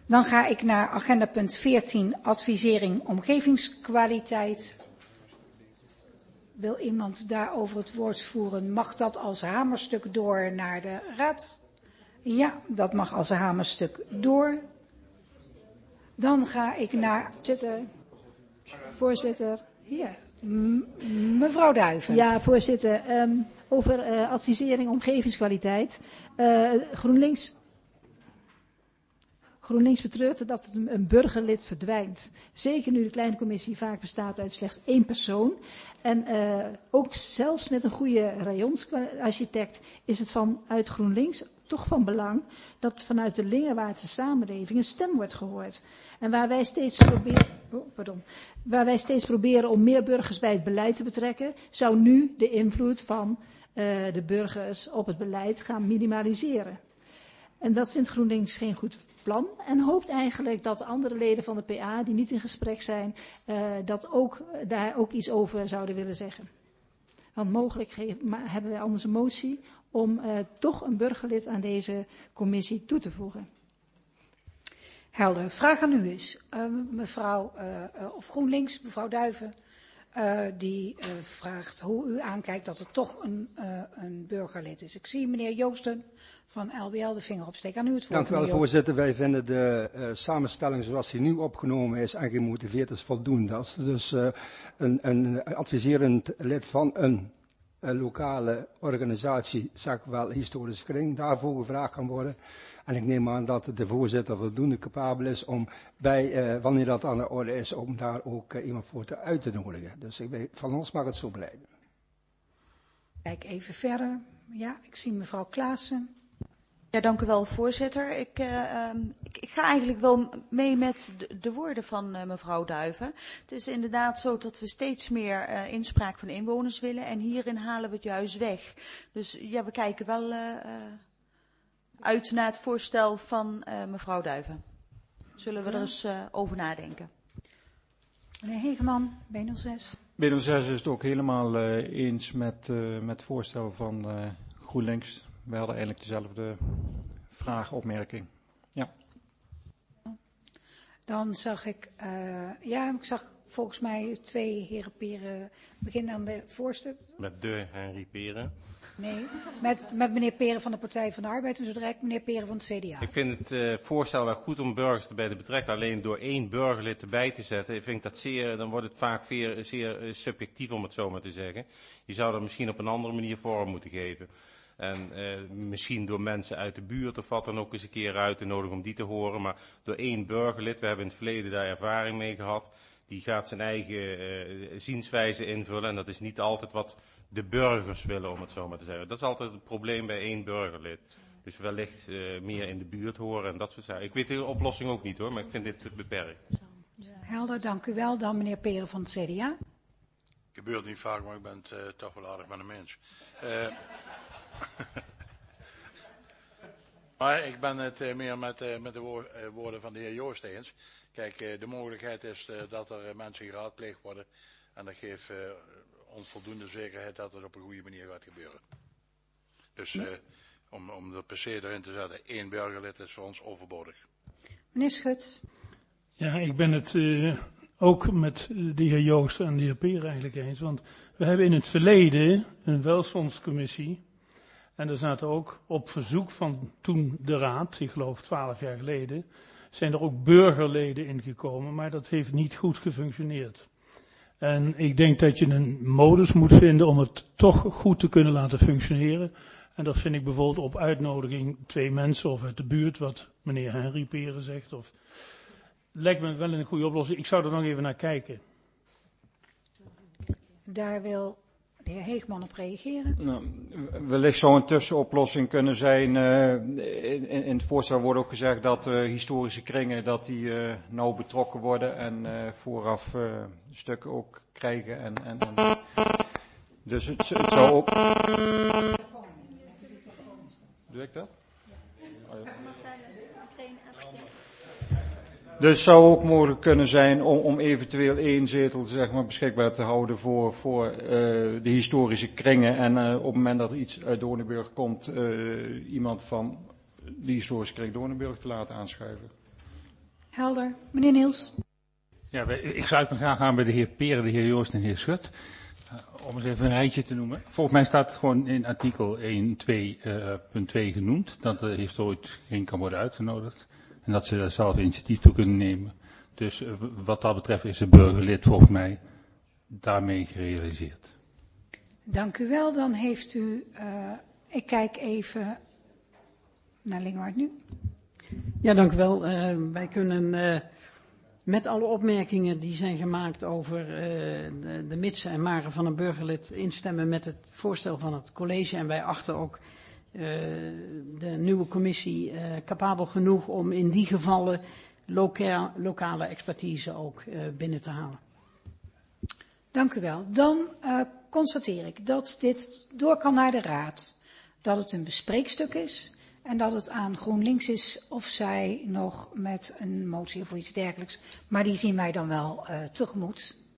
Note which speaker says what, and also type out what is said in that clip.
Speaker 1: Dan ga ik naar agenda punt 14, advisering omgevingskwaliteit. Wil iemand daarover het woord voeren? Mag dat als hamerstuk door naar de raad? Ja, dat mag als hamerstuk door. Dan ga ik naar...
Speaker 2: Voorzitter.
Speaker 1: Ja, mevrouw Duiven.
Speaker 2: Ja, voorzitter. Over advisering omgevingskwaliteit. GroenLinks betreurt dat een burgerlid verdwijnt. Zeker nu de kleine commissie vaak bestaat uit slechts 1 persoon. En ook zelfs met een goede rayonsarchitect is het vanuit GroenLinks toch van belang dat vanuit de Lingewaardse samenleving een stem wordt gehoord. En waar wij steeds proberen om meer burgers bij het beleid te betrekken, zou nu de invloed van de burgers op het beleid gaan minimaliseren. En dat vindt GroenLinks geen goed plan en hoopt eigenlijk dat de andere leden van de PA die niet in gesprek zijn, daar ook iets over zouden willen zeggen. Want mogelijk hebben wij anders een motie om toch een burgerlid aan deze commissie toe te voegen.
Speaker 1: Helder. Vraag aan u is, mevrouw of GroenLinks, mevrouw Duiven, die vraagt hoe u aankijkt dat er toch een burgerlid is. Ik zie meneer Joosten van LBL de vinger opsteken. Aan u het woord.
Speaker 3: Dank u wel, voorzitter. Wij vinden de samenstelling zoals die nu opgenomen is en gemotiveerd is voldoende. Als er dus een adviserend lid van een lokale organisatie, zeg ik wel historische kring, daarvoor gevraagd kan worden. En ik neem aan dat de voorzitter voldoende capabel is om wanneer dat aan de orde is, om daar ook iemand voor uit te nodigen. Dus van ons mag het zo blijven.
Speaker 1: Kijk even verder. Ja, ik zie mevrouw Klaassen.
Speaker 4: Ja, dank u wel, voorzitter. Ik ga eigenlijk wel mee met de woorden van mevrouw Duiven. Het is inderdaad zo dat we steeds meer inspraak van inwoners willen en hierin halen we het juist weg. Dus ja, we kijken wel uit naar het voorstel van mevrouw Duiven. Zullen we er eens over nadenken.
Speaker 1: Meneer Hegeman, B06.
Speaker 5: B06 is het ook helemaal eens met het voorstel van GroenLinks. We hadden eigenlijk dezelfde vraag, opmerking. Ja.
Speaker 1: Dan zag ik, ik zag volgens mij 2 heren Peren beginnen aan de voorste.
Speaker 6: Met de Henry Peren.
Speaker 1: Nee, met meneer Peren van de Partij van de Arbeid en zo direct meneer Peren van het CDA.
Speaker 6: Ik vind het voorstel wel goed om burgers erbij te betrekken. Alleen door 1 burgerlid erbij te zetten, vind ik dat dan wordt het vaak zeer subjectief, om het zo maar te zeggen. Je zou er misschien op een andere manier vorm moeten geven. En misschien door mensen uit de buurt of wat dan ook eens een keer uit te nodigen om die te horen. Maar door 1 burgerlid, we hebben in het verleden daar ervaring mee gehad. Die gaat zijn eigen zienswijze invullen. En dat is niet altijd wat de burgers willen, om het zo maar te zeggen. Dat is altijd het probleem bij 1 burgerlid. Dus wellicht meer in de buurt horen en dat soort zaken. Ik weet de oplossing ook niet hoor, maar ik vind dit beperkt.
Speaker 1: Helder, dank u wel. Dan meneer Peren van het CDA.
Speaker 7: Gebeurt niet vaak, maar ik ben het toch wel aardig met een mens. Maar ik ben het meer met de woorden van de heer Joost eens. Kijk, de mogelijkheid is dat er mensen geraadpleegd worden. En dat geeft ons voldoende zekerheid dat het op een goede manier gaat gebeuren. Dus om de per se erin te zetten, 1 burgerlid is voor ons overbodig.
Speaker 1: Meneer Schut.
Speaker 8: Ja, ik ben het ook met de heer Joost en de heer Peer eigenlijk eens. Want we hebben in het verleden een welstandscommissie. En er zaten ook op verzoek van toen de raad, ik geloof 12 jaar geleden, zijn er ook burgerleden ingekomen. Maar dat heeft niet goed gefunctioneerd. En ik denk dat je een modus moet vinden om het toch goed te kunnen laten functioneren. En dat vind ik bijvoorbeeld op uitnodiging 2 mensen of uit de buurt, wat meneer Henry Peren zegt. Of lijkt me wel een goede oplossing. Ik zou er nog even naar kijken.
Speaker 1: Daar wil de heer Heegman op reageren.
Speaker 5: Nou, wellicht zou een tussenoplossing kunnen zijn. In het voorstel wordt ook gezegd dat historische kringen dat die nauw betrokken worden en vooraf stukken ook krijgen. Dus het zou ook. Doe ik dat? Oh, ja. Dus het zou ook mogelijk kunnen zijn om eventueel 1 zetel zeg maar, beschikbaar te houden voor de historische kringen. En op het moment dat er iets uit Doornenburg komt, iemand van de historische kring Doornenburg te laten aanschuiven.
Speaker 1: Helder. Meneer Niels.
Speaker 9: Ja, ik sluit me graag aan bij de heer Peren, de heer Joost en de heer Schut. Om eens even een rijtje te noemen. Volgens mij staat het gewoon in artikel 1.2 genoemd, dat de historisch kan worden uitgenodigd. En dat ze daar zelf initiatief toe kunnen nemen. Dus wat dat betreft is de burgerlid volgens mij daarmee gerealiseerd.
Speaker 1: Dank u wel. Dan heeft u, ik kijk even naar Lingewaard nu.
Speaker 10: Ja, dank u wel. Wij kunnen met alle opmerkingen die zijn gemaakt over de mitsen en maren van een burgerlid instemmen met het voorstel van het college. En wij achten ook de nieuwe commissie capabel genoeg om in die gevallen lokale expertise ook binnen te halen.
Speaker 1: Dank u wel. Dan constateer ik dat dit door kan naar de Raad. Dat het een bespreekstuk is en dat het aan GroenLinks is of zij nog met een motie of iets dergelijks. Maar die zien wij dan wel tegemoet.